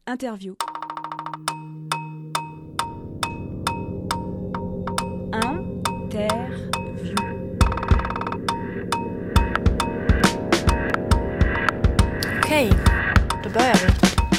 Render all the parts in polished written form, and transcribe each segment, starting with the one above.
Interview. Interview. Okej, då börjar vi.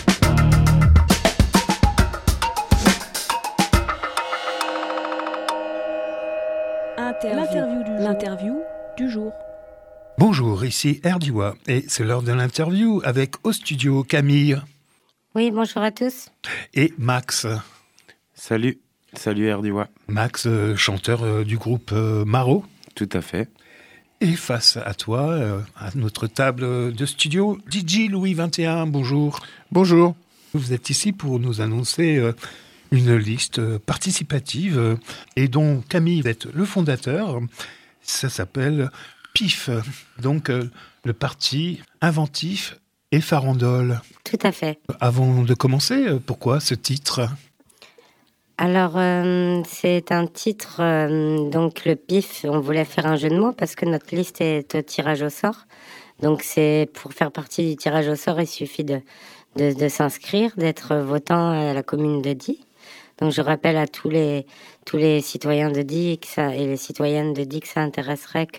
L'interview du jour. Bonjour, ici Erdiwa et c'est l'heure de l'interview avec au studio Camille Oui, bonjour à tous. et Max. Salut Erdiwa. Max, chanteur du groupe Maro. Tout à fait. Et face à toi, à notre table de studio, DJ Louis 21, bonjour. Bonjour. Vous êtes ici pour nous annoncer une liste participative et dont Camille est le fondateur. Ça s'appelle PIF, donc le parti inventif et farandole. Tout à fait. Avant de commencer, pourquoi ce titre ? Alors, c'est un titre, donc le PIF, on voulait faire un jeu de mots parce que notre liste est au tirage au sort. Donc, c'est pour faire partie du tirage au sort, il suffit de s'inscrire, d'être votant à la commune de Die. Donc, je rappelle à tous les citoyens de Die et les citoyennes de Die que ça intéresserait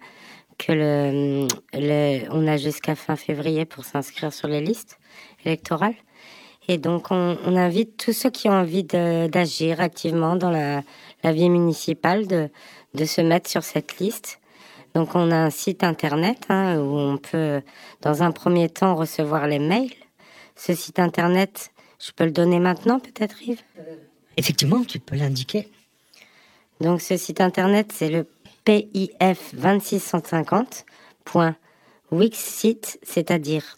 on a jusqu'à fin février pour s'inscrire sur les listes électorales. Et donc, on invite tous ceux qui ont envie d'agir activement dans la vie municipale de se mettre sur cette liste. Donc, on a un site internet où on peut, dans un premier temps, recevoir les mails. Ce site internet, je peux le donner maintenant, peut-être, Yves ? Effectivement, tu peux l'indiquer. Donc, ce site internet, c'est le pif2650.wixsite, c'est-à-dire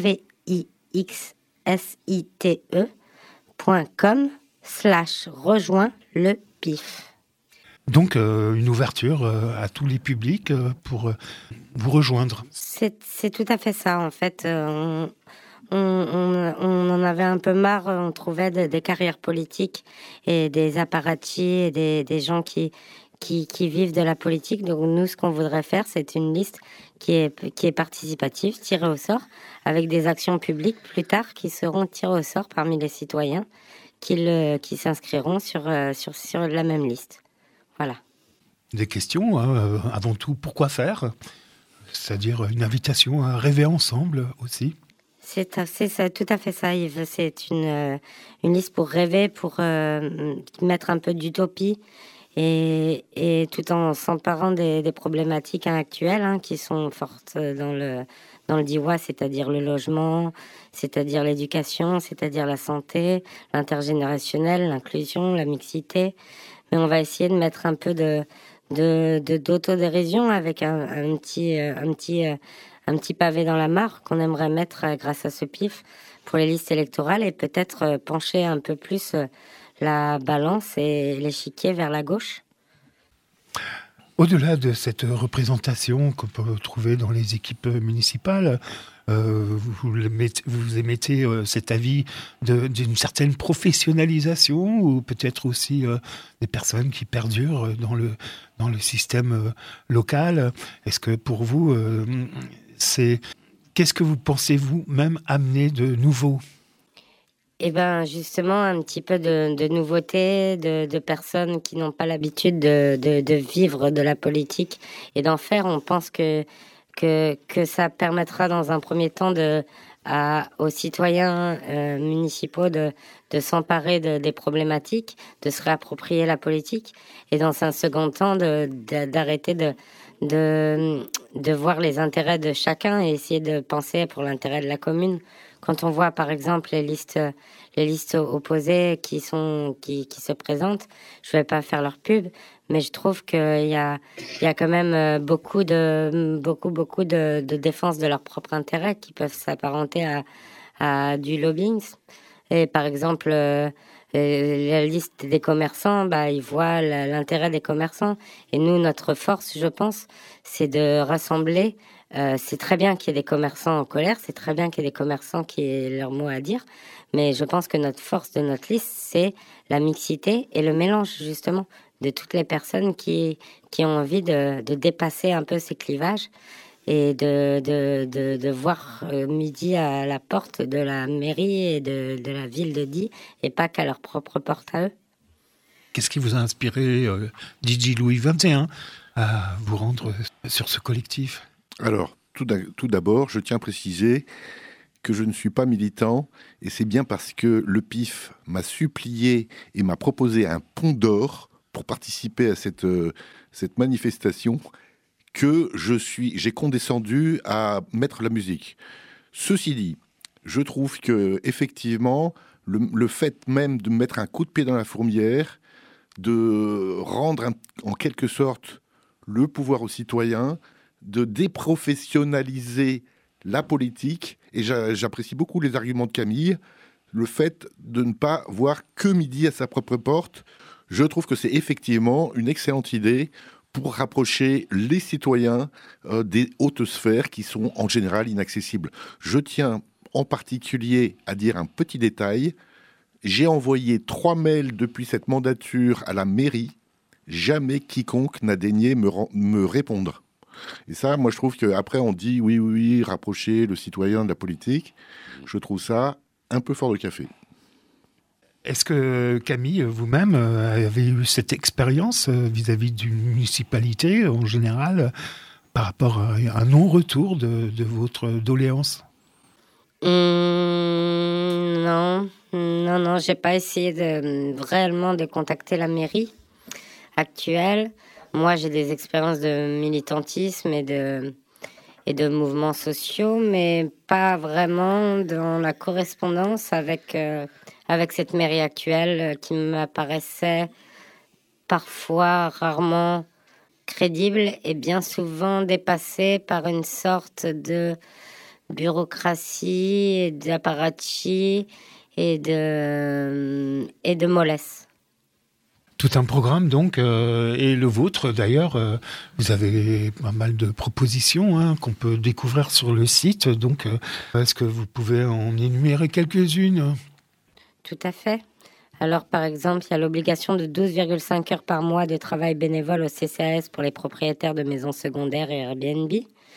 wixsite.com/rejoins le pif. Donc une ouverture à tous les publics pour vous rejoindre. C'est tout à fait ça, en fait. On en avait un peu marre, on trouvait des carrières politiques et des apparatchiks et des gens qui vivent de la politique. Donc nous, ce qu'on voudrait faire, c'est une liste qui est participative, tirée au sort, avec des actions publiques plus tard qui seront tirées au sort parmi les citoyens qui s'inscriront sur la même liste. Voilà. Des questions, avant tout, pourquoi faire ? C'est-à-dire une invitation à rêver ensemble aussi. C'est tout à fait ça, Yves. C'est une liste pour rêver, pour mettre un peu d'utopie et tout en s'emparant des problématiques actuelles qui sont fortes dans le Diois, c'est-à-dire le logement, c'est-à-dire l'éducation, c'est-à-dire la santé, l'intergénérationnel, l'inclusion, la mixité. Mais on va essayer de mettre un peu d'autodérision avec un petit pavé dans la mare qu'on aimerait mettre grâce à ce PIF pour les listes électorales et peut-être pencher un peu plus la balance et l'échiquier vers la gauche. Au-delà de cette représentation qu'on peut trouver dans les équipes municipales, vous émettez cet avis d'une certaine professionnalisation ou peut-être aussi des personnes qui perdurent dans le système local. Est-ce que pour vous, qu'est-ce que vous pensez vous-même amener de nouveau ? Eh bien, justement, un petit peu de nouveauté, de personnes qui n'ont pas l'habitude de vivre de la politique et d'en faire. On pense que ça permettra dans un premier temps aux citoyens municipaux de s'emparer des problématiques, de se réapproprier la politique et dans un second temps d'arrêter de voir les intérêts de chacun et essayer de penser pour l'intérêt de la commune. Quand on voit par exemple les listes opposées qui se présentent, je vais pas faire leur pub, mais je trouve qu'il y a quand même beaucoup de défense de leur propre intérêt qui peuvent s'apparenter à du lobbying. Et par exemple, la liste des commerçants, ils voient l'intérêt des commerçants. Et nous, notre force, je pense, c'est de rassembler. C'est très bien qu'il y ait des commerçants en colère, c'est très bien qu'il y ait des commerçants qui aient leur mot à dire, mais je pense que notre force de notre liste, c'est la mixité et le mélange, justement, de toutes les personnes qui ont envie de dépasser un peu ces clivages et de voir midi à la porte de la mairie et de la ville de Die, et pas qu'à leur propre porte à eux. Qu'est-ce qui vous a inspiré, DJ Louis XXI, à vous rendre sur ce collectif ? Alors, tout d'abord, je tiens à préciser que je ne suis pas militant, et c'est bien parce que le PIF m'a supplié et m'a proposé un pont d'or pour participer à cette manifestation que j'ai condescendu à mettre la musique. Ceci dit, je trouve que effectivement, le fait même de mettre un coup de pied dans la fourmilière, de rendre en quelque sorte le pouvoir aux citoyens, de déprofessionnaliser la politique, et j'apprécie beaucoup les arguments de Camille, le fait de ne pas voir que midi à sa propre porte, je trouve que c'est effectivement une excellente idée pour rapprocher les citoyens des hautes sphères qui sont en général inaccessibles. Je tiens en particulier à dire un petit détail. J'ai envoyé 3 mails depuis cette mandature à la mairie. Jamais quiconque n'a daigné me répondre. Et ça, moi, je trouve qu'après, on dit oui, rapprocher le citoyen de la politique. Je trouve ça un peu fort de café. Est-ce que, Camille, vous-même, avez eu cette expérience vis-à-vis d'une municipalité, en général, par rapport à un non-retour de votre doléance ? Non, j'ai pas essayé réellement de contacter la mairie actuelle. Moi, j'ai des expériences de militantisme et de mouvements sociaux, mais pas vraiment dans la correspondance avec cette mairie actuelle qui m'apparaissait parfois rarement crédible et bien souvent dépassée par une sorte de bureaucratie et d'apparatchik et de mollesse. Tout un programme, donc, et le vôtre, d'ailleurs, vous avez pas mal de propositions qu'on peut découvrir sur le site. Donc, est-ce que vous pouvez en énumérer quelques-unes ? Tout à fait. Alors, par exemple, il y a l'obligation de 12,5 heures par mois de travail bénévole au CCAS pour les propriétaires de maisons secondaires et Airbnb.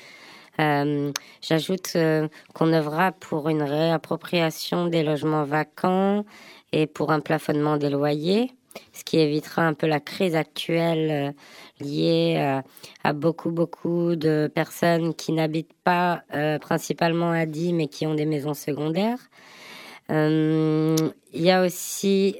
J'ajoute qu'on œuvrera pour une réappropriation des logements vacants et pour un plafonnement des loyers, ce qui évitera un peu la crise actuelle liée à beaucoup de personnes qui n'habitent pas principalement à Die, mais qui ont des maisons secondaires. Il y a aussi,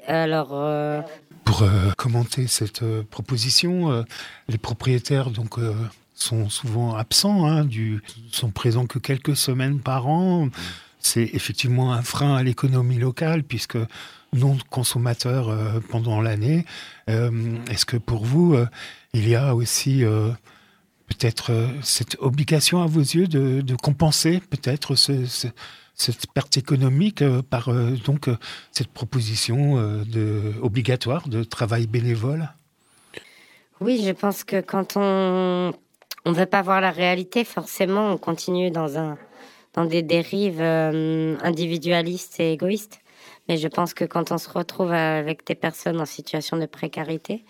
Pour commenter cette proposition, les propriétaires sont souvent absents, sont présents que quelques semaines par an. C'est effectivement un frein à l'économie locale, puisque non consommateurs pendant l'année. Est-ce que pour vous, il y a aussi peut-être cette obligation à vos yeux de compenser peut-être cette perte économique par cette proposition obligatoire de travail bénévole ? Oui, je pense que quand on ne veut pas voir la réalité, forcément, on continue dans des dérives individualistes et égoïstes. Mais je pense que quand on se retrouve avec des personnes en situation de précarité,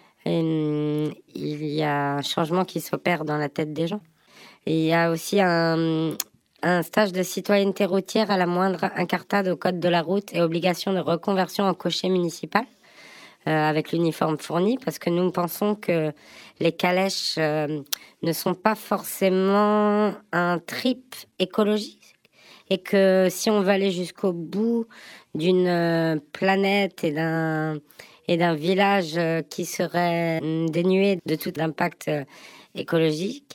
il y a un changement qui s'opère dans la tête des gens. Et il y a aussi un stage de citoyenneté routière à la moindre incartade au code de la route et obligation de reconversion en cocher municipal avec l'uniforme fourni, parce que nous pensons que les calèches ne sont pas forcément un trip écologique et que si on veut aller jusqu'au bout d'une planète et d'un village qui serait dénué de tout impact écologique,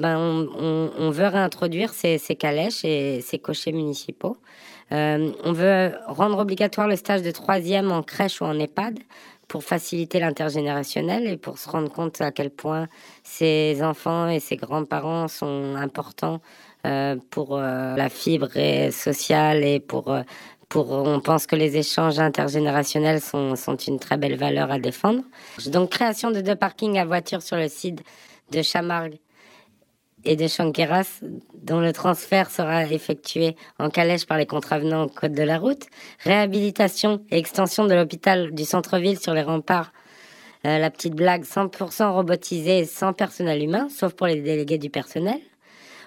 on veut réintroduire ces calèches et ces cochers municipaux. On veut rendre obligatoire le stage de 3e en crèche ou en EHPAD pour faciliter l'intergénérationnel et pour se rendre compte à quel point ces enfants et ces grands-parents sont importants pour la fibre sociale et on pense que les échanges intergénérationnels sont une très belle valeur à défendre. Donc, création de 2 parkings à voitures sur le site de Chamargues et de Chanqueras, dont le transfert sera effectué en calèche par les contravenants au code de la route. Réhabilitation et extension de l'hôpital du centre-ville sur les remparts. La petite blague, 100% robotisé et sans personnel humain, sauf pour les délégués du personnel.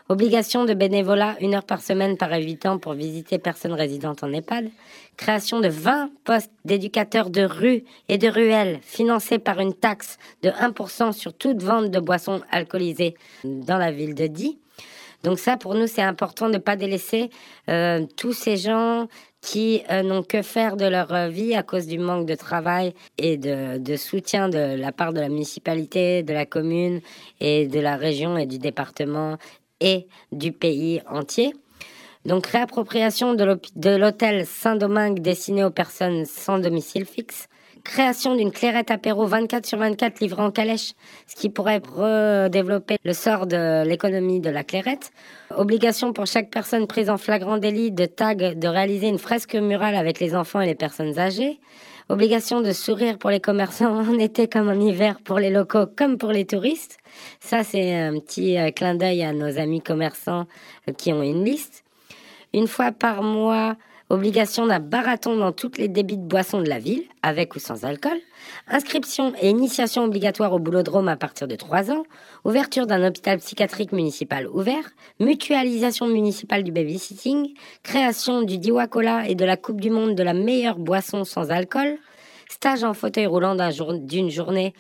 Obligation de bénévolat, 1 heure par semaine par habitant pour visiter personnes résidentes en EHPAD. Création de 20 postes d'éducateurs de rue et de ruelles, financés par une taxe de 1% sur toute vente de boissons alcoolisées dans la ville de Die. Donc ça, pour nous, c'est important de ne pas délaisser tous ces gens qui n'ont que faire de leur vie à cause du manque de travail et de soutien de la part de la municipalité, de la commune et de la région et du département et du pays entier. Donc réappropriation de l'hôtel Saint-Domingue destiné aux personnes sans domicile fixe. Création d'une clairette apéro 24/24 livrée en calèche, ce qui pourrait redévelopper le sort de l'économie de la clairette. Obligation pour chaque personne prise en flagrant délit de réaliser une fresque murale avec les enfants et les personnes âgées. Obligation de sourire pour les commerçants en été comme en hiver, pour les locaux comme pour les touristes. Ça, c'est un petit clin d'œil à nos amis commerçants qui ont une liste. 1 fois par mois, obligation d'un marathon dans toutes les débits de boissons de la ville, avec ou sans alcool. Inscription et initiation obligatoire au boulodrome à partir de 3 ans. Ouverture d'un hôpital psychiatrique municipal ouvert. Mutualisation municipale du babysitting. Création du Diwa Cola et de la Coupe du Monde de la meilleure boisson sans alcool. Stage en fauteuil roulant d'une journée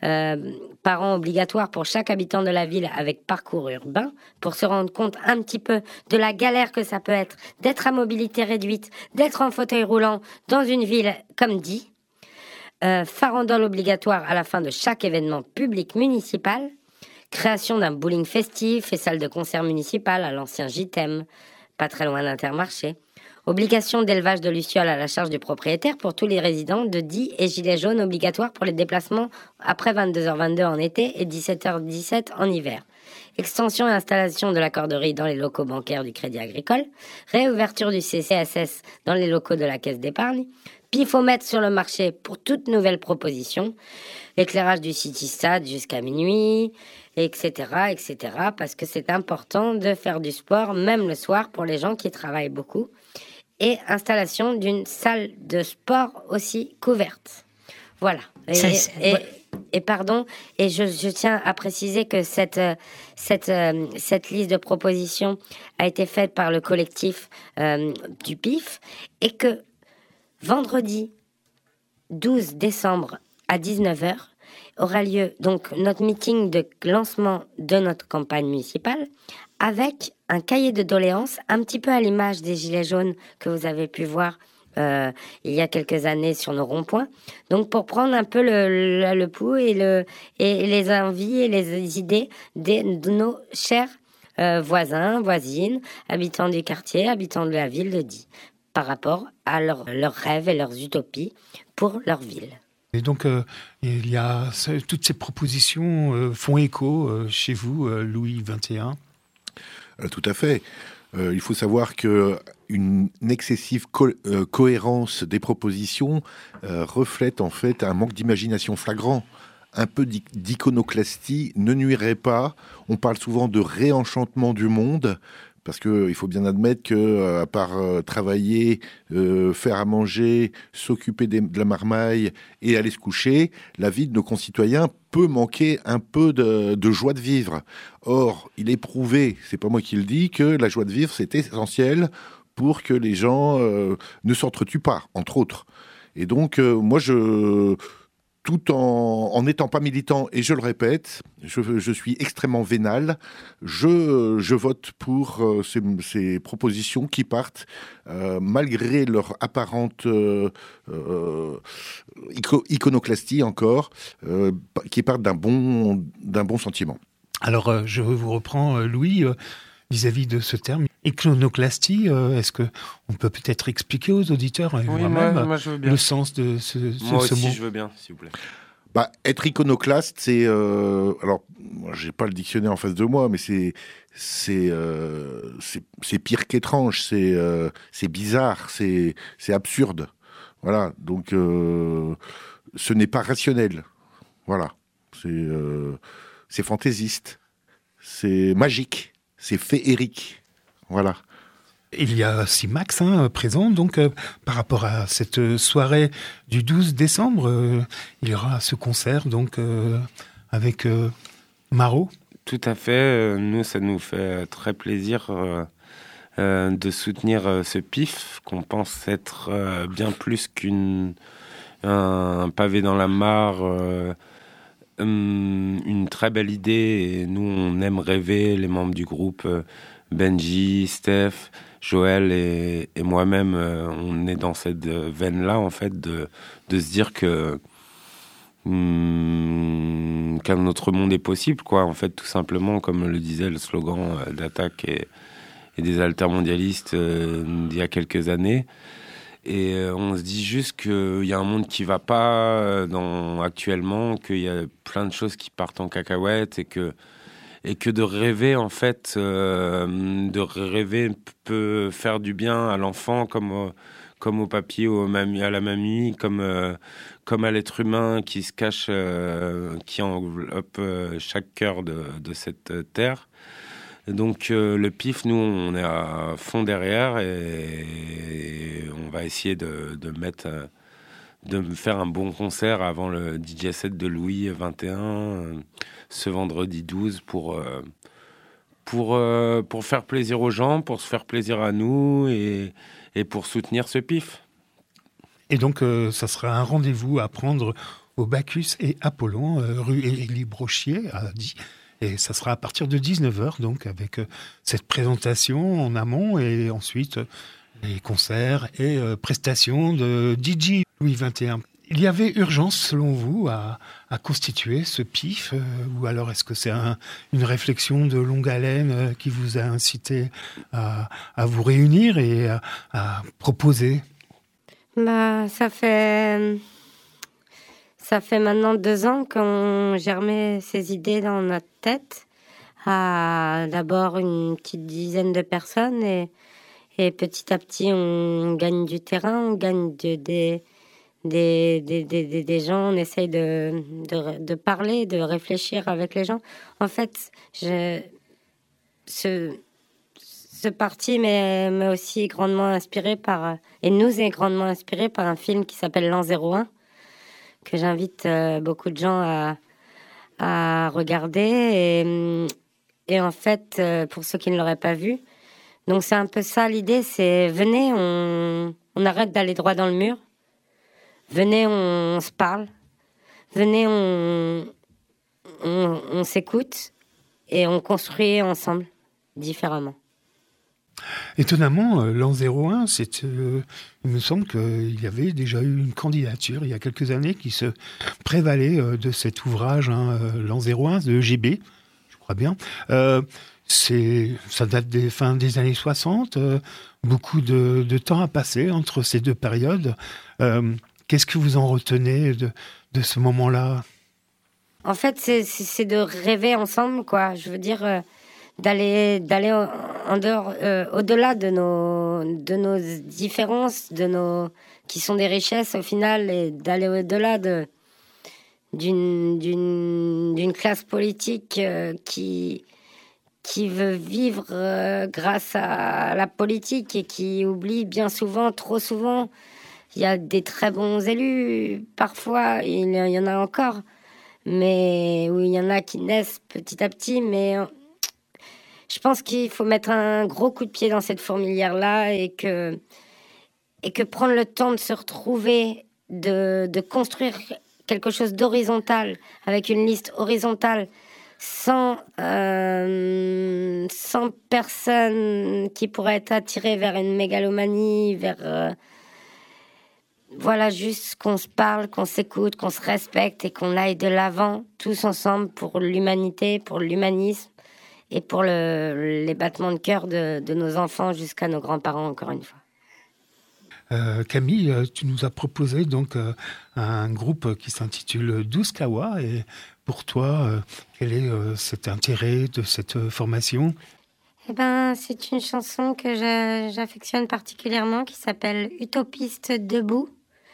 par an obligatoire pour chaque habitant de la ville avec parcours urbain, pour se rendre compte un petit peu de la galère que ça peut être d'être à mobilité réduite, d'être en fauteuil roulant dans une ville comme Die. Farandole obligatoire à la fin de chaque événement public municipal. Création d'un bowling festif et salle de concert municipale à l'ancien JTEM, pas très loin d'Intermarché. Obligation d'élevage de lucioles à la charge du propriétaire pour tous les résidents de Die et gilets jaunes obligatoires pour les déplacements après 22h22 en été et 17h17 en hiver. Extension et installation de la corderie dans les locaux bancaires du Crédit Agricole. Réouverture du CCSS dans les locaux de la Caisse d'épargne. Pifomètre sur le marché pour toute nouvelle proposition. Éclairage du City Stade jusqu'à minuit, etc., parce que c'est important de faire du sport, même le soir, pour les gens qui travaillent beaucoup. Et installation d'une salle de sport aussi couverte. Voilà. Et pardon, et je tiens à préciser que cette liste de propositions a été faite par le collectif du PIF et que vendredi 12 décembre à 19h aura lieu donc notre meeting de lancement de notre campagne municipale avec un cahier de doléances un petit peu à l'image des gilets jaunes que vous avez pu voir il y a quelques années sur nos ronds-points. Donc pour prendre un peu le pouls et les envies et les idées de nos chers voisins, voisines, habitants du quartier, habitants de la ville de Die, par rapport à leurs rêves et leurs utopies pour leur ville. Et donc, il y a toutes ces propositions font écho chez vous, Louis XXI. Tout à fait. Il faut savoir qu'une excessive cohérence des propositions reflète en fait un manque d'imagination flagrant. Un peu d'iconoclastie ne nuirait pas. On parle souvent de réenchantement du monde. Parce qu'il faut bien admettre que, à part travailler, faire à manger, s'occuper de la marmaille et aller se coucher, la vie de nos concitoyens peut manquer un peu de joie de vivre. Or, il est prouvé, c'est pas moi qui le dis, que la joie de vivre, c'est essentiel pour que les gens ne s'entretuent pas, entre autres. Et donc, moi, tout en n'étant pas militant, et je le répète, je suis extrêmement vénal, je vote pour ces propositions qui partent, malgré leur apparente iconoclastie encore, qui partent d'un bon sentiment. Alors, je vous reprends, Louis, vis-à-vis de ce terme. Iconoclastie, est-ce qu'on peut peut-être expliquer aux auditeurs moi, je veux bien. le sens de ce Moi aussi, mot? je veux bien, s'il vous plaît. Être iconoclaste, c'est... alors, moi, j'ai pas le dictionnaire en face de moi, mais c'est pire qu'étrange, c'est bizarre, c'est absurde. Voilà, donc ce n'est pas rationnel. Voilà, c'est fantaisiste, c'est magique, c'est féerique. Voilà. Il y a aussi Max présent, donc par rapport à cette soirée du 12 décembre, il y aura ce concert donc avec Marot. Tout à fait. Nous, ça nous fait très plaisir de soutenir ce PIF, qu'on pense être bien plus qu'un pavé dans la mare, une très belle idée. Et nous, on aime rêver, les membres du groupe, Benji, Steph, Joël et moi-même, on est dans cette veine-là, en fait, de se dire que qu'un autre monde est possible, quoi. En fait, tout simplement, comme le disait le slogan d'Attaque et des altermondialistes il y a quelques années. Et on se dit juste qu'il y a un monde qui va pas actuellement, qu'il y a plein de choses qui partent en cacahuète et que de rêver, en fait, de rêver peut faire du bien à l'enfant comme au papy ou à la mamie, comme à l'être humain qui se cache, qui enveloppe chaque cœur de cette terre. Et donc le PIF, nous, on est à fond derrière et on va essayer de faire un bon concert avant le DJ set de Louis 21 ce vendredi 12 pour faire plaisir aux gens, pour se faire plaisir à nous et pour soutenir ce PIF. Et donc, ça sera un rendez-vous à prendre au Bacchus et Apollon, rue Élie Brochier, à Die. Et ça sera à partir de 19h, donc, avec cette présentation en amont et ensuite les concerts et prestations de DJ Louis XXI. Il y avait urgence, selon vous, à constituer ce PIF ou alors est-ce que c'est une réflexion de longue haleine qui vous a incité à vous réunir et à proposer ? Ça fait maintenant 2 ans qu'on germait ces idées dans notre tête. D'abord une petite dizaine de personnes et petit à petit on gagne du terrain, on gagne des gens, on essaye de parler, de réfléchir avec les gens. En fait, ce parti m'est aussi grandement inspiré et nous est grandement inspiré par un film qui s'appelle L'An 01, que j'invite beaucoup de gens à regarder. Et en fait, pour ceux qui ne l'auraient pas vu, donc c'est un peu ça l'idée, c'est venez, on arrête d'aller droit dans le mur. Venez, on se parle. Venez, on s'écoute et on construit ensemble, différemment. Étonnamment, l'an 01, il me semble qu'il y avait déjà eu une candidature il y a quelques années qui se prévalait de cet ouvrage, l'an 01 de GB, je crois bien. Ça date des fins des années 60, beaucoup de temps a passé entre ces deux périodes. Qu'est-ce que vous en retenez de ce moment-là ? En fait, c'est de rêver ensemble, quoi. Je veux dire, d'aller en dehors, au-delà de nos différences, qui sont des richesses au final, et d'aller au-delà d'une classe politique qui veut vivre grâce à la politique et qui oublie bien souvent, trop souvent. Il y a des très bons élus, parfois, il y en a encore, mais où il y en a qui naissent petit à petit, mais je pense qu'il faut mettre un gros coup de pied dans cette fourmilière-là et que prendre le temps de se retrouver, de construire quelque chose d'horizontal, avec une liste horizontale, sans personne qui pourrait être attirée vers une mégalomanie, vers... Voilà, juste qu'on se parle, qu'on s'écoute, qu'on se respecte et qu'on aille de l'avant, tous ensemble, pour l'humanité, pour l'humanisme et pour les battements de cœur de nos enfants jusqu'à nos grands-parents, encore une fois. Camille, tu nous as proposé donc un groupe qui s'intitule 12 Kawa. Et pour toi, quel est cet intérêt de cette formation ? C'est une chanson que j'affectionne particulièrement, qui s'appelle Utopiste debout.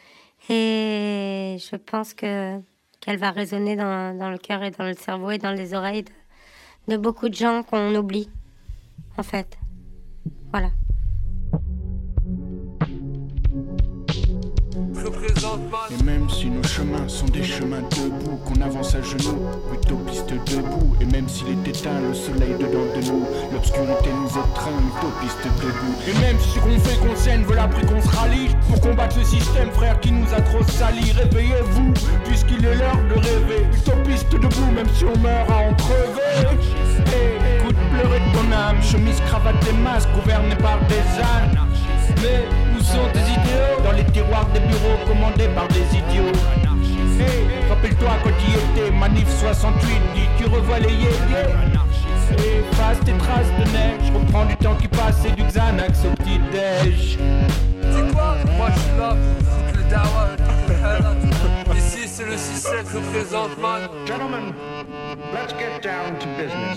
Et je pense qu'elle va résonner dans le cœur et dans le cerveau et dans les oreilles de beaucoup de gens qu'on oublie, en fait. Voilà. Je présente Et même si nos chemins sont des chemins debout, qu'on avance à genoux, utopiste debout. Et même s'il est éteint, le soleil dedans de nous, l'obscurité nous étreint, utopiste debout. Et même si ce qu'on fait, qu'on saigne, veut l'appris qu'on se rallie pour combattre le système, frère, qui nous a trop salis. Réveillez-vous, puisqu'il est l'heure de rêver. Utopiste debout, même si on meurt à en crever. Hey, écoute pleurer de ton âme, chemise, cravate et masques, gouvernés par des ânes. Mais où sont tes idéaux? Dans les tiroirs des bureaux commandés par des idiots. Hey, rappelle-toi quand y étais, manif 68, dis tu revois les yéyés. Efface tes traces de neige, reprends du temps qui passe et du Xanax au petit-déj. C'est quoi? Moi je suis là pour foutre le dawa, le halal. Ici c'est le 6-7 qui représente man. Gentlemen, let's get down to business.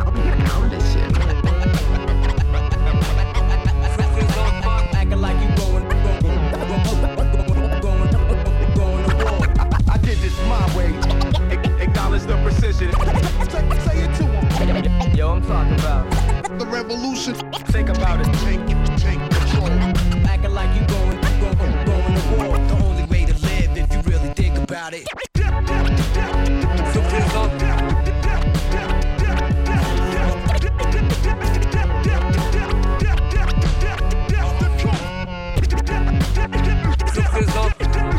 I did this my way. Acknowledge the precision. Say it to him. Yo, I'm talking about The revolution. think about it. Take control. Acting like you going to war. The only way to live if you really think about it. Je représente. Je représente.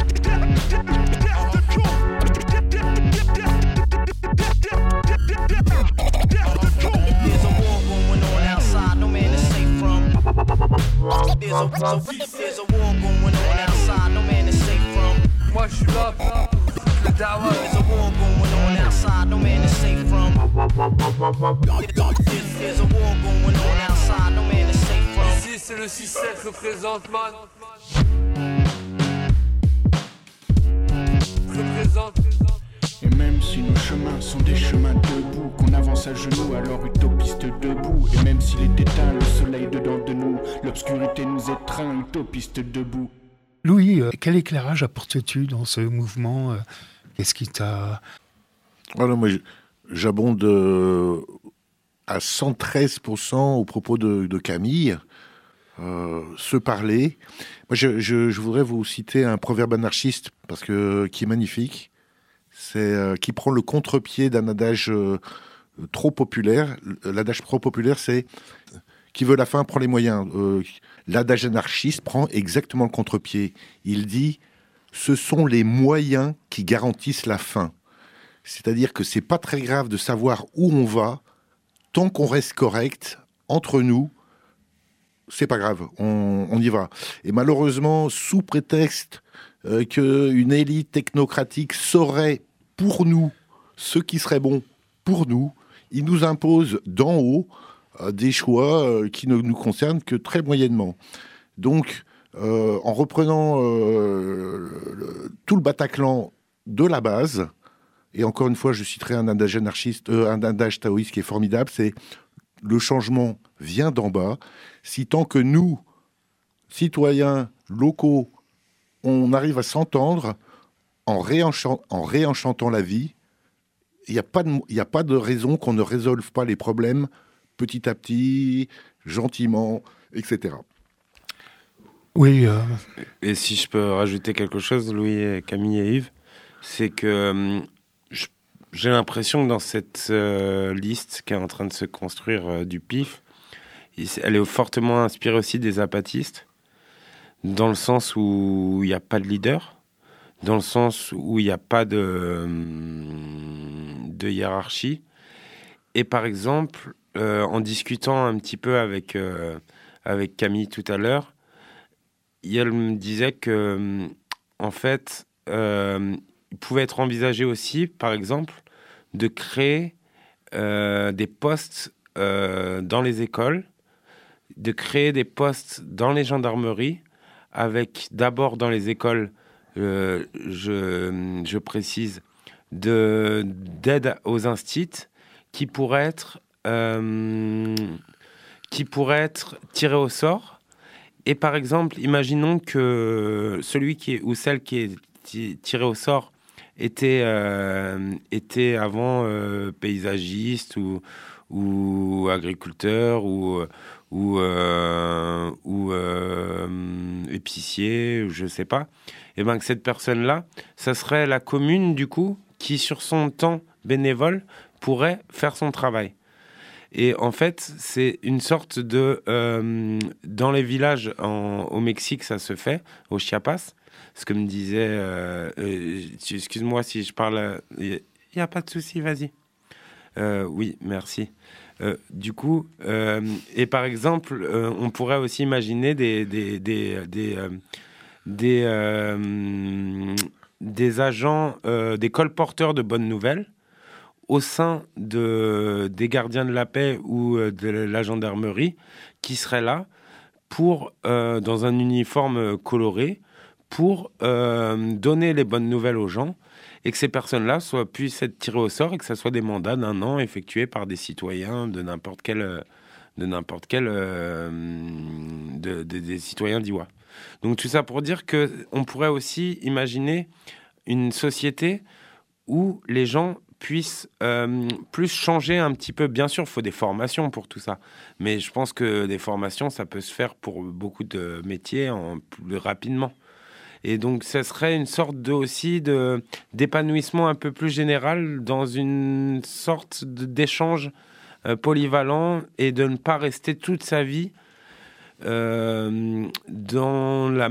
There's a war going on outside, no man is safe from. There's a war going on outside, no man is safe from. Moi je suis là pour foutre le dawa. There's a war going on outside, no man is safe from. There's a war going on outside, no man is safe from. Ici c'est le 6-7 représente man. Représente. Et même si nos chemins sont des chemins debout, qu'on avance à genoux, alors utopiste debout. Et même s'il est éteint, le soleil dedans de nous, l'obscurité nous étreint, utopiste debout. Louis, quel éclairage apportes-tu dans ce mouvement? Qu'est-ce qui t'a... Voilà, moi, j'abonde à 113% au propos de Camille. Se parler. Moi, je voudrais vous citer un proverbe anarchiste parce que qui est magnifique. C'est qui prend le contre-pied d'un adage trop populaire. L'adage trop populaire, c'est qui veut la fin prend les moyens. L'adage anarchiste prend exactement le contre-pied. Il dit ce sont les moyens qui garantissent la fin. C'est-à-dire que c'est pas très grave de savoir où on va tant qu'on reste correct entre nous. C'est pas grave, on y va. Et malheureusement, sous prétexte qu'une élite technocratique saurait pour nous ce qui serait bon pour nous, ils nous imposent d'en haut des choix qui ne nous concernent que très moyennement. Donc, en reprenant tout le Bataclan de la base, et encore une fois, je citerai un adage anarchiste, un adage taoïste qui est formidable, c'est le changement vient d'en bas. Si tant que nous, citoyens locaux, on arrive à s'entendre en réenchantant la vie, il n'y a pas de raison qu'on ne résolve pas les problèmes petit à petit, gentiment, etc. Oui. Et si je peux rajouter quelque chose, Louis, Camille et Yves, c'est que j'ai l'impression que dans cette liste qui est en train de se construire du PIF, elle est fortement inspirée aussi des apatistes, dans le sens où il n'y a pas de leader, dans le sens où il n'y a pas de hiérarchie. Et par exemple, en discutant un petit peu avec Camille tout à l'heure, elle me disait que, en fait, il pouvait être envisagé aussi, par exemple, de créer des postes dans les écoles, de créer des postes dans les gendarmeries, avec d'abord dans les écoles, je précise, d'aide aux instits qui pourraient être tirés au sort. Et par exemple, imaginons que celui ou celle qui est tiré au sort était avant paysagiste ou agriculteur ou ou épicier, je sais pas, et ben que cette personne-là, ça serait la commune du coup qui sur son temps bénévole pourrait faire son travail. Et en fait, c'est une sorte de dans les villages au Mexique, ça se fait au Chiapas. Ce que me disait, excuse-moi si je parle, il y a pas de souci, vas-y. Oui, merci. Du coup, et par exemple, on pourrait aussi imaginer des agents, des colporteurs de bonnes nouvelles au sein des gardiens de la paix ou de la gendarmerie qui seraient là pour, dans un uniforme coloré, pour donner les bonnes nouvelles aux gens et que ces personnes-là puissent être tirées au sort et que ce soit des mandats d'1 an effectués par des citoyens des citoyens d'Iwa. Donc tout ça pour dire qu'on pourrait aussi imaginer une société où les gens puissent plus changer un petit peu. Bien sûr, il faut des formations pour tout ça. Mais je pense que des formations, ça peut se faire pour beaucoup de métiers plus rapidement. Et donc, ça serait une sorte d'épanouissement un peu plus général dans une sorte d'échange polyvalent et de ne pas rester toute sa vie dans les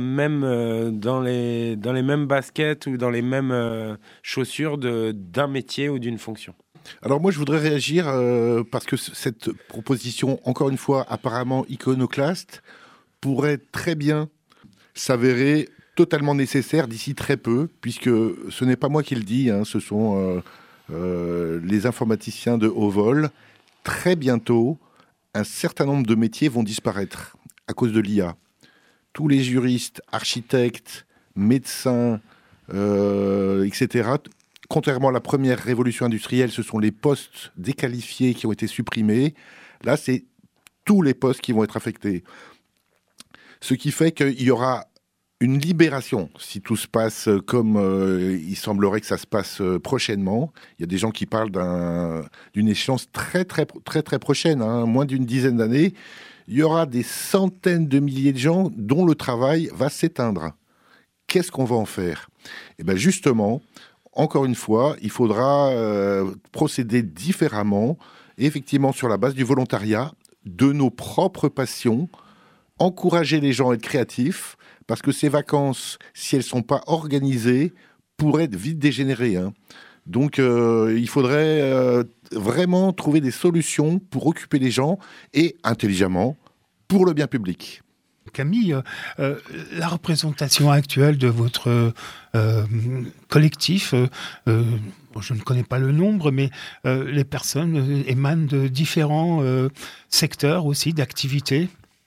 mêmes baskets ou dans les mêmes chaussures d'un métier ou d'une fonction. Alors moi je voudrais réagir parce que cette proposition, encore une fois apparemment iconoclaste, pourrait très bien s'avérer totalement nécessaire d'ici très peu, puisque ce n'est pas moi qui le dis, hein, ce sont les informaticiens de haut vol. Très bientôt, un certain nombre de métiers vont disparaître à cause de l'IA. Tous les juristes, architectes, médecins, etc., contrairement à la première révolution industrielle, ce sont les postes déqualifiés qui ont été supprimés. Là, c'est tous les postes qui vont être affectés. Ce qui fait qu'il y aura une libération, si tout se passe comme il semblerait que ça se passe prochainement. Il y a des gens qui parlent d'une échéance très prochaine, hein, moins d'une dizaine d'années. Il y aura des centaines de milliers de gens dont le travail va s'éteindre. Qu'est-ce qu'on va en faire ? Eh bien justement, encore une fois, il faudra procéder différemment, effectivement sur la base du volontariat, de nos propres passions, encourager les gens à être créatifs, parce que ces vacances, si elles ne sont pas organisées, pourraient vite dégénérer. Hein. Donc, il faudrait vraiment trouver des solutions pour occuper les gens et intelligemment pour le bien public. Camille, la représentation actuelle de votre collectif, je ne connais pas le nombre, mais les personnes émanent de différents secteurs aussi d'activité.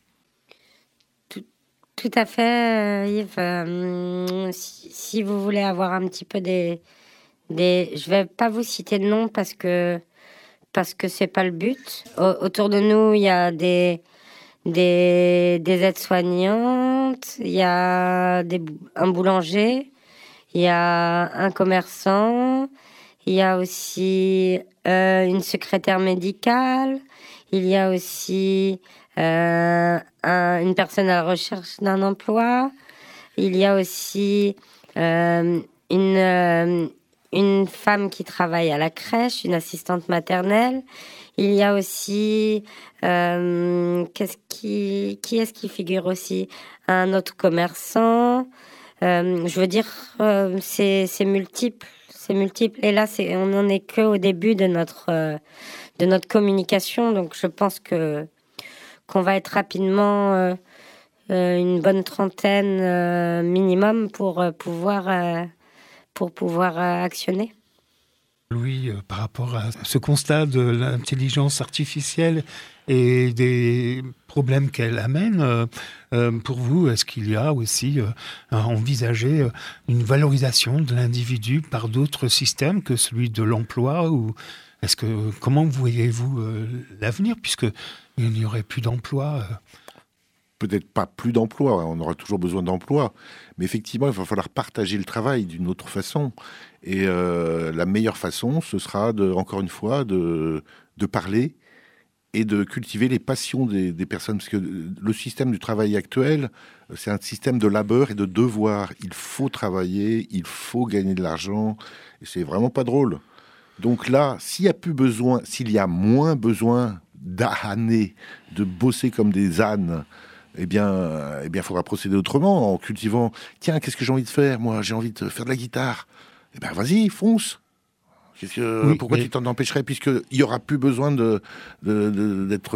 Tout à fait, Yves. Si vous voulez avoir un petit peu je vais pas vous citer de nom parce que c'est pas le but. Autour de nous, il y a des aides-soignantes, il y a un boulanger, il y a un commerçant, il y a aussi une secrétaire médicale, il y a aussi une personne à la recherche d'un emploi, il y a aussi une femme qui travaille à la crèche, une assistante maternelle. Il y a aussi qui est-ce qui figure aussi, un autre commerçant. Je veux dire, c'est multiple, Et là, on n'en est qu'au début de notre communication. Donc, je pense qu'on va être rapidement une bonne trentaine minimum pour pouvoir actionner. Louis, par rapport à ce constat de l'intelligence artificielle et des problèmes qu'elle amène, pour vous, est-ce qu'il y a aussi envisagé une valorisation de l'individu par d'autres systèmes que celui de l'emploi, ou comment voyez-vous l'avenir, puisque il n'y aurait plus d'emploi Peut-être pas plus d'emploi, on aura toujours besoin d'emploi, mais effectivement, il va falloir partager le travail d'une autre façon. Et la meilleure façon, ce sera, encore une fois, de parler et de cultiver les passions des personnes. Parce que le système du travail actuel, c'est un système de labeur et de devoir. Il faut travailler, il faut gagner de l'argent, et c'est vraiment pas drôle. Donc là, s'il y a moins besoin d'âner, de bosser comme des ânes, eh bien, faudra procéder autrement, en cultivant. Tiens, qu'est-ce que j'ai envie de faire? Moi, j'ai envie de faire de la guitare. Eh ben, vas-y, fonce. Pourquoi tu t'en empêcherais, puisqu'il n'y aura plus besoin d'être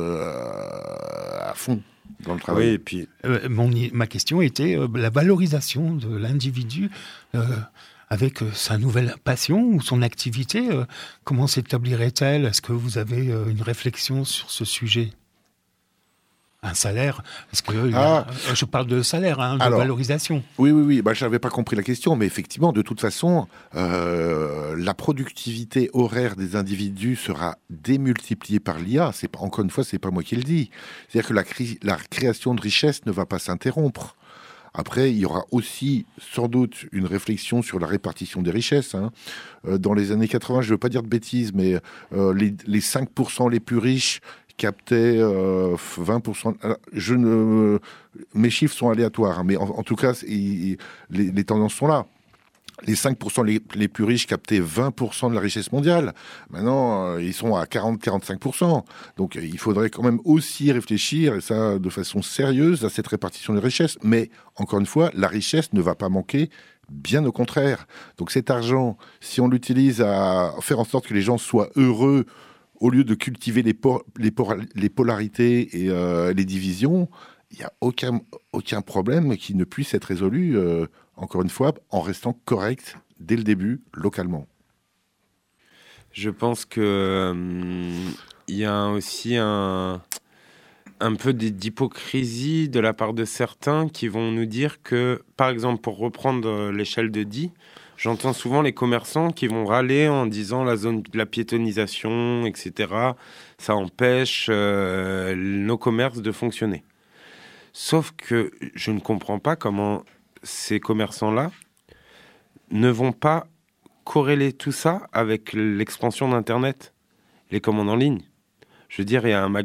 à fond dans le travail. Oui, et puis ma question était la valorisation de l'individu avec sa nouvelle passion ou son activité. Comment s'établirait-elle? Est-ce que vous avez une réflexion sur ce sujet? Un salaire, est-ce que je parle de salaire, de valorisation. Oui. Je n'avais pas compris la question, mais effectivement, de toute façon, la productivité horaire des individus sera démultipliée par l'IA. Encore une fois, c'est pas moi qui le dis. C'est-à-dire que la création de richesse ne va pas s'interrompre. Après, il y aura aussi sans doute une réflexion sur la répartition des richesses. Dans les années 80, je ne veux pas dire de bêtises, mais les 5% les plus riches captait 20%. Alors, mes chiffres sont aléatoires, mais en tout cas, les tendances sont là. Les 5% les plus riches captaient 20% de la richesse mondiale. Maintenant, ils sont à 40-45%. Donc, il faudrait quand même aussi réfléchir, et ça de façon sérieuse, à cette répartition des richesses. Mais, encore une fois, la richesse ne va pas manquer, bien au contraire. Donc, cet argent, si on l'utilise à faire en sorte que les gens soient heureux, au lieu de cultiver les polarités et les divisions, il n'y a aucun problème qui ne puisse être résolu, encore une fois, en restant correct dès le début, localement. Je pense que y a aussi un peu d'hypocrisie de la part de certains qui vont nous dire que, par exemple, pour reprendre l'échelle de Die, j'entends souvent les commerçants qui vont râler en disant la piétonisation, etc. Ça empêche nos commerces de fonctionner. Sauf que je ne comprends pas comment ces commerçants-là ne vont pas corréler tout ça avec l'expansion d'Internet, les commandes en ligne. Je veux dire, il y a un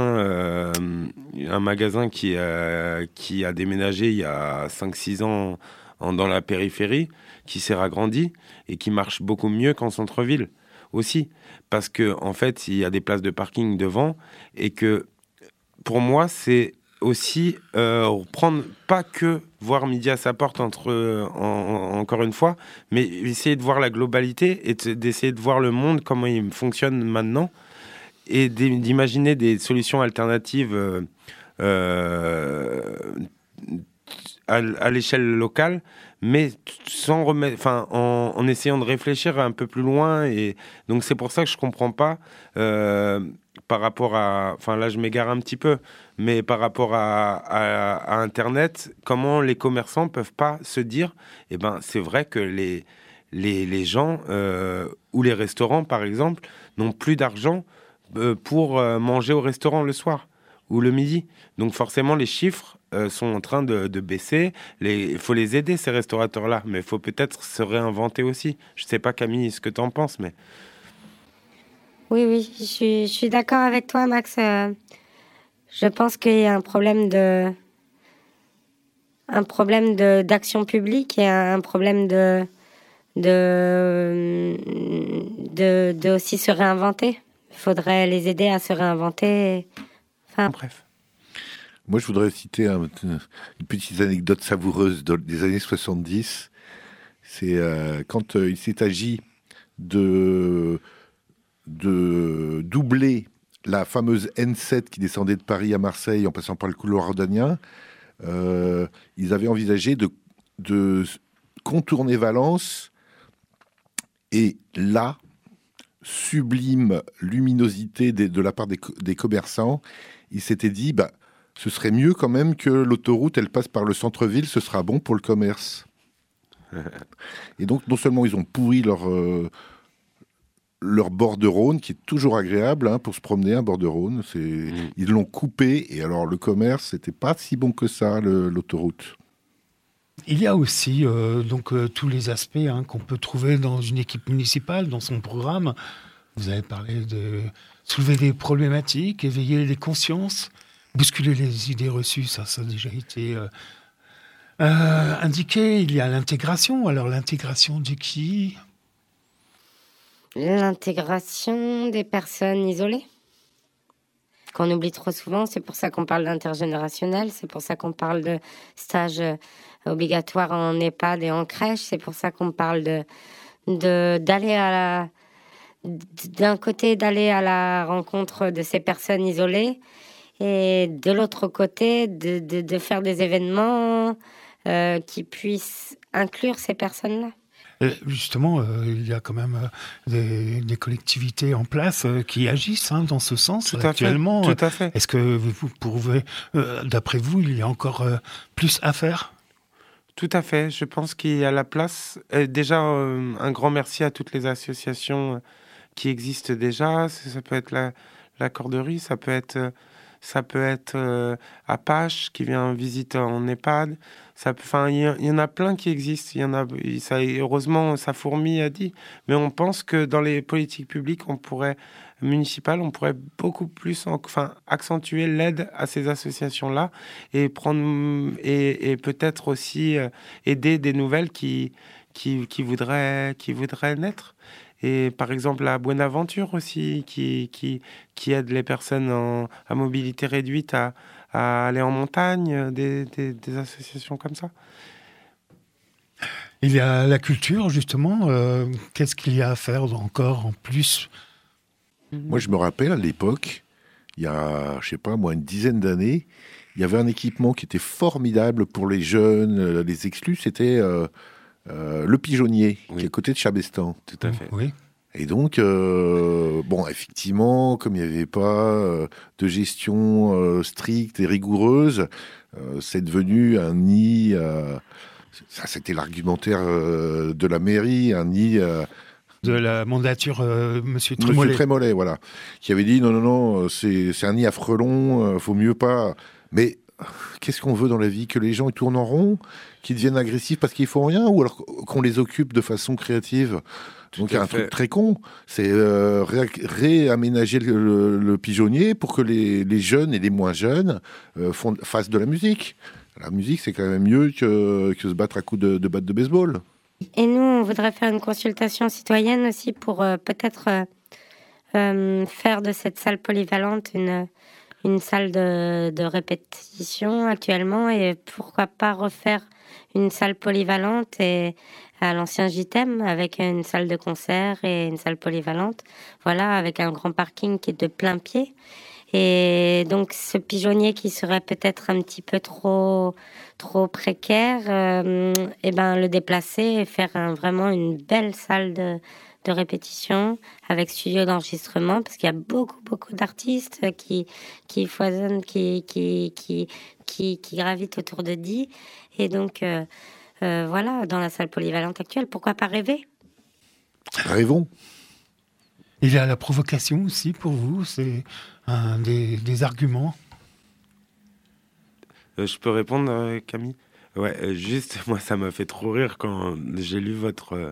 magasin qui a déménagé il y a 5-6 ans dans la périphérie, qui s'est agrandi et qui marche beaucoup mieux qu'en centre-ville aussi. Parce qu'en fait, il y a des places de parking devant et que pour moi, c'est aussi prendre, pas que voir midi à sa porte encore une fois, mais essayer de voir la globalité et d'essayer de voir le monde, comment il fonctionne maintenant et d'imaginer des solutions alternatives à l'échelle locale, mais sans en essayant de réfléchir un peu plus loin. Et donc c'est pour ça que je comprends pas par rapport à, enfin là je m'égare un petit peu, mais par rapport à Internet, comment les commerçants peuvent pas se dire, eh ben c'est vrai que les gens ou les restaurants par exemple n'ont plus d'argent pour manger au restaurant le soir ou le midi. Donc forcément les chiffres sont en train de baisser. Il faut les aider, ces restaurateurs-là, mais il faut peut-être se réinventer aussi. Je ne sais pas, Camille, ce que tu en penses, mais... Oui, je suis d'accord avec toi, Max. Je pense qu'il y a un problème d'action publique et un problème de aussi se réinventer. Il faudrait les aider à se réinventer. Enfin, bref. Moi, je voudrais citer une petite anecdote savoureuse des années 70. C'est quand il s'est agi de doubler la fameuse N7 qui descendait de Paris à Marseille en passant par le couloir rhodanien. Ils avaient envisagé de contourner Valence et là, sublime luminosité de la part des commerçants, ils s'étaient dit, ce serait mieux quand même que l'autoroute, elle passe par le centre-ville, ce sera bon pour le commerce. Et donc, non seulement ils ont pourri leur bord de Rhône, qui est toujours agréable pour se promener, un bord de Rhône. Ils l'ont coupé, et alors le commerce, c'était pas si bon que ça, l'autoroute. Il y a aussi tous les aspects qu'on peut trouver dans une équipe municipale, dans son programme. Vous avez parlé de soulever des problématiques, éveiller les consciences, bousculer les idées reçues. Ça a déjà été indiqué. Il y a l'intégration. Alors, l'intégration de qui ? L'intégration des personnes isolées, qu'on oublie trop souvent. C'est pour ça qu'on parle d'intergénérationnel, c'est pour ça qu'on parle de stages obligatoires en EHPAD et en crèche, c'est pour ça qu'on parle d'aller d'un côté, d'aller à la rencontre de ces personnes isolées, et de l'autre côté, de faire des événements qui puissent inclure ces personnes-là. Justement, il y a quand même des collectivités en place qui agissent dans ce sens actuellement. Tout à fait. Est-ce que vous pouvez, d'après vous, il y a encore plus à faire ? Tout à fait. Je pense qu'il y a la place. Déjà, un grand merci à toutes les associations qui existent déjà. Ça peut être la Corderie, ça peut être Apache qui vient visiter en EHPAD. Il y en a plein qui existent. Heureusement, ça fourmille a dit. Mais on pense que dans les politiques publiques, municipales, on pourrait beaucoup plus accentuer l'aide à ces associations-là et peut-être aussi aider des nouvelles qui voudraient naître. Et par exemple, la Buenaventure aussi, qui aide les personnes à mobilité réduite à aller en montagne, des associations comme ça. Il y a la culture, justement. Qu'est-ce qu'il y a à faire encore en plus ? Moi, je me rappelle, à l'époque, il y a, je sais pas, moi, une dizaine d'années, il y avait un équipement qui était formidable pour les jeunes, les exclus, c'était le Pigeonnier, qui est à côté de Chabestan. Tout à fait. Oui. Et donc, effectivement, comme il n'y avait pas de gestion stricte et rigoureuse, c'est devenu un nid, ça c'était l'argumentaire de la mairie, un nid... de la mandature Monsieur Trémollet. Monsieur Trémollet, voilà. Qui avait dit, non, c'est un nid à frelons, faut mieux pas... Mais qu'est-ce qu'on veut dans la vie ? Que les gens ils tournent en rond ? Qu'ils deviennent agressifs parce qu'ils font rien ? Ou alors qu'on les occupe de façon créative ? Donc il y a un truc très con, c'est réaménager le pigeonnier pour que les jeunes et les moins jeunes fassent de la musique. La musique, c'est quand même mieux que se battre à coups de batte de baseball. Et nous, on voudrait faire une consultation citoyenne aussi pour peut-être faire de cette salle polyvalente une salle de répétition actuellement, et pourquoi pas refaire une salle polyvalente à l'ancien JTEM avec une salle de concert et une salle polyvalente, voilà, avec un grand parking qui est de plein pied. Et donc ce pigeonnier qui serait peut-être un petit peu trop précaire, le déplacer et faire vraiment une belle salle de répétition avec studio d'enregistrement, parce qu'il y a beaucoup d'artistes qui foisonnent, qui gravitent autour de Die. Et donc voilà, dans la salle polyvalente actuelle, pourquoi pas rêver ? Rêvons. Il y a la provocation aussi pour vous, c'est un des arguments. Je peux répondre, Camille ? Ouais, juste, moi, ça m'a fait trop rire quand j'ai lu votre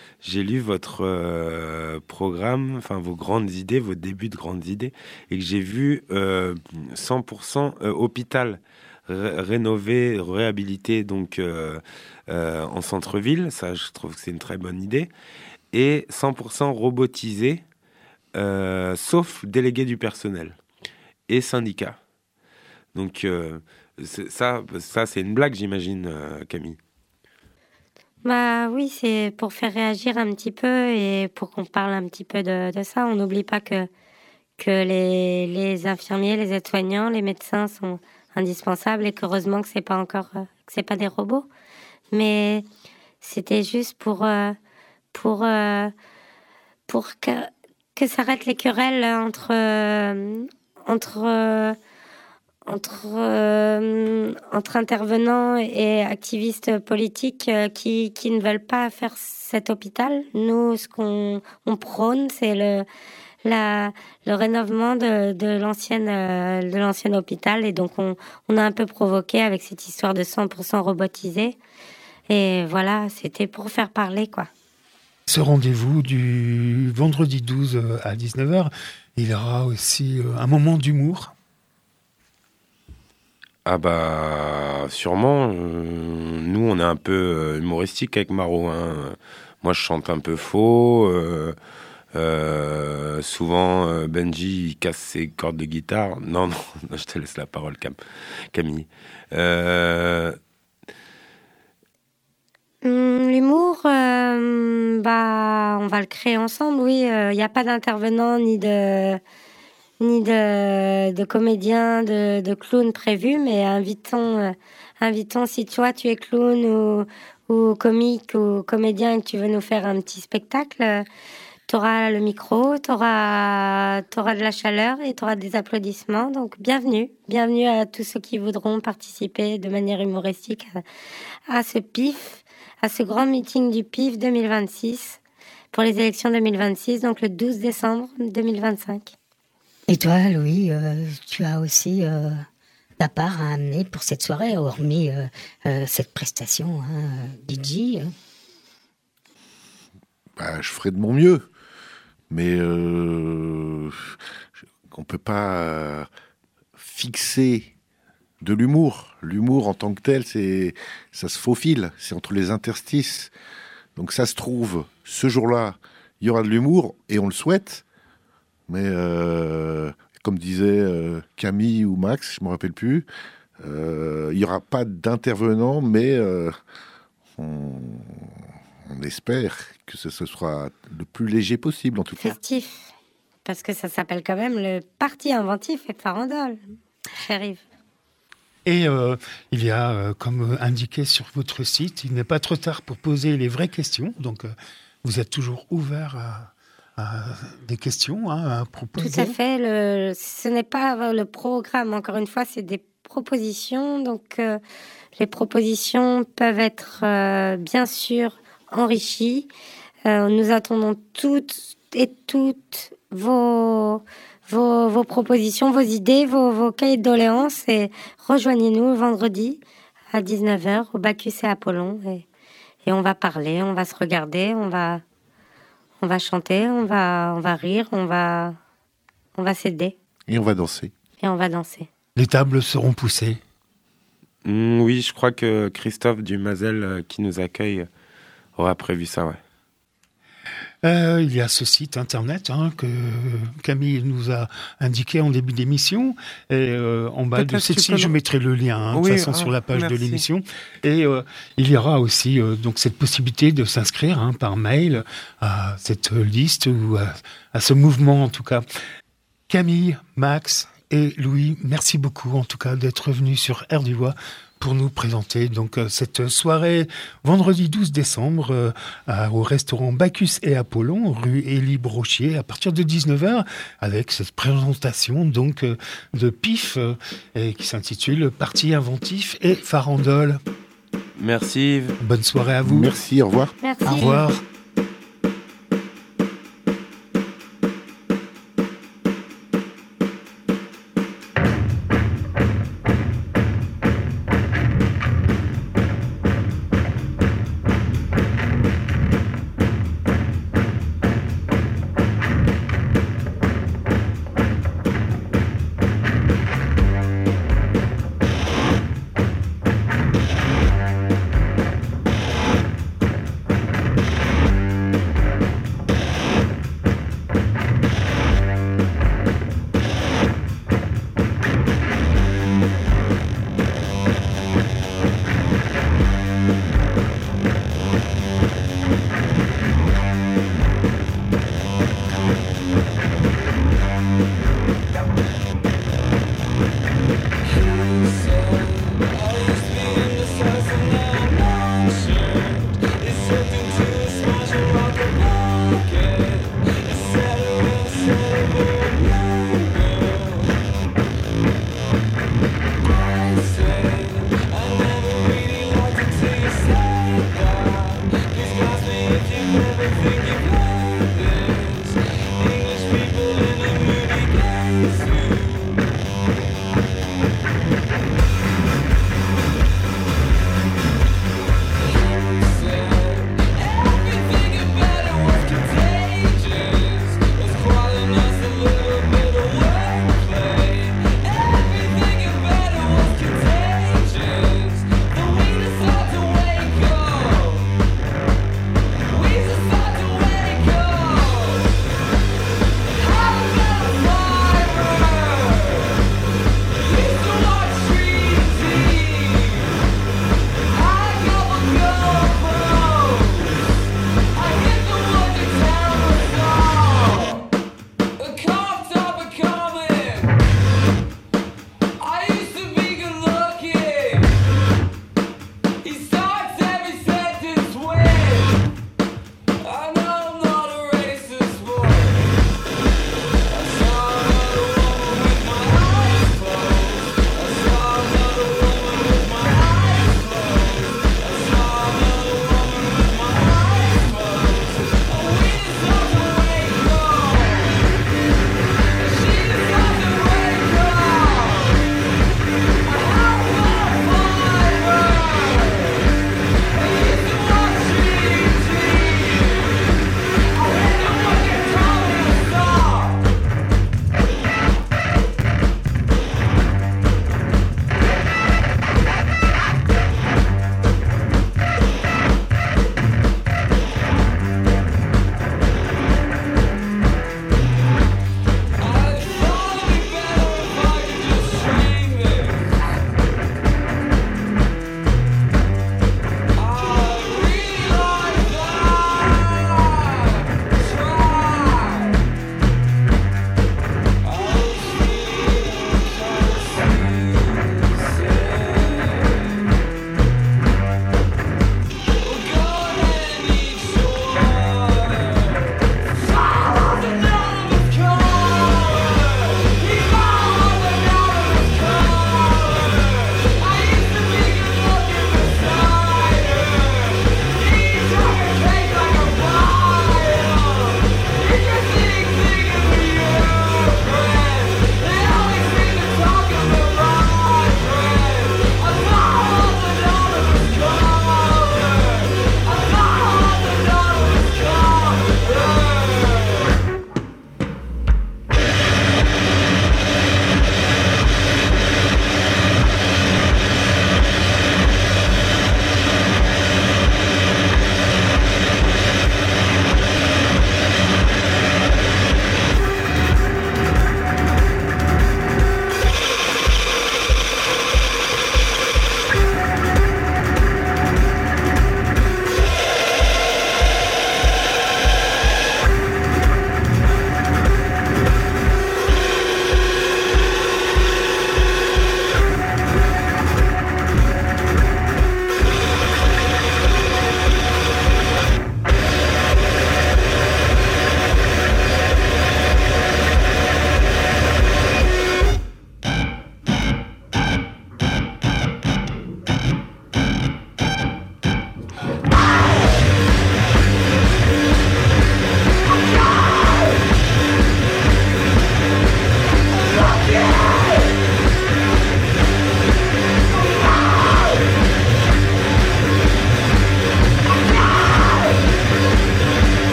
programme, enfin vos grandes idées, vos débuts de grandes idées, et que j'ai vu 100% hôpital rénové, réhabilité, donc en centre-ville. Ça, je trouve que c'est une très bonne idée. Et 100% robotisé, sauf délégué du personnel et syndicat. Donc ça c'est une blague, j'imagine, Camille. Bah oui, c'est pour faire réagir un petit peu et pour qu'on parle un petit peu de ça. On n'oublie pas que les infirmiers, les aides-soignants, les médecins sont indispensables, et qu'heureusement que c'est pas des robots. Mais c'était juste pour que s'arrêtent les querelles entre intervenants et activistes politiques qui ne veulent pas faire cet hôpital. Nous, ce qu'on prône, c'est le rénovement de l'ancien hôpital. Et donc, on a un peu provoqué avec cette histoire de 100% robotisé. Et voilà, c'était pour faire parler, quoi. ce rendez-vous du vendredi 12 à 19h, il y aura aussi un moment d'humour. Ah bah sûrement. Nous on est un peu humoristique avec Maro. Moi je chante un peu faux. Souvent Benji il casse ses cordes de guitare. Non, je te laisse la parole Camille. L'humour, on va le créer ensemble, oui. Il n'y a pas d'intervenant ni de comédien, de clown prévu, mais invitons si toi tu es clown ou comique ou comédien et que tu veux nous faire un petit spectacle, t'auras le micro, t'auras de la chaleur et t'auras des applaudissements. Donc bienvenue à tous ceux qui voudront participer de manière humoristique à ce PIF, à ce grand meeting du PIF 2026 pour les élections 2026, donc le 12 décembre 2025. Et toi, Louis, tu as aussi ta part à amener pour cette soirée, hormis cette prestation, DJ. Je ferai de mon mieux, mais on peut pas fixer de l'humour. L'humour en tant que tel, ça se faufile, c'est entre les interstices. Donc ça se trouve, ce jour-là, il y aura de l'humour, et on le souhaite. Mais comme disait Camille ou Max, je ne me rappelle plus, il n'y aura pas d'intervenant, mais on espère que ce sera le plus léger possible, en tout cas. Festif, parce que ça s'appelle quand même le Parti Inventif et Farandole, cher Yves. Et il y a, comme indiqué sur votre site, il n'est pas trop tard pour poser les vraies questions. Donc, vous êtes toujours ouvert à des questions à proposer. Tout à fait. Ce n'est pas le programme, encore une fois, c'est des propositions. Donc, les propositions peuvent être, bien sûr, enrichies. Nous attendons toutes vos propositions, vos idées, vos cahiers de doléances, et rejoignez-nous vendredi à 19h au Bacchus et Apollon, et on va parler, on va se regarder, on va chanter, on va rire, on va s'aider. Et on va danser. Les tables seront poussées. Oui, je crois que Christophe Dumazel qui nous accueille aura prévu ça, ouais. Il y a ce site internet que Camille nous a indiqué en début d'émission. Et en bas de celle-ci, je mettrai le lien de toute façon sur la page de l'émission. Et il y aura aussi donc cette possibilité de s'inscrire par mail à cette liste ou à ce mouvement en tout cas. Camille, Max et Louis, merci beaucoup en tout cas d'être venus sur Air du Voix pour nous présenter donc cette soirée vendredi 12 décembre au restaurant Bacchus et Apollon, rue Élie Brochier, à partir de 19h, avec cette présentation donc de PIF qui s'intitule Parti Inventif et Farandole. Merci Yves. Bonne soirée à vous. Merci, au revoir. Merci. Au revoir.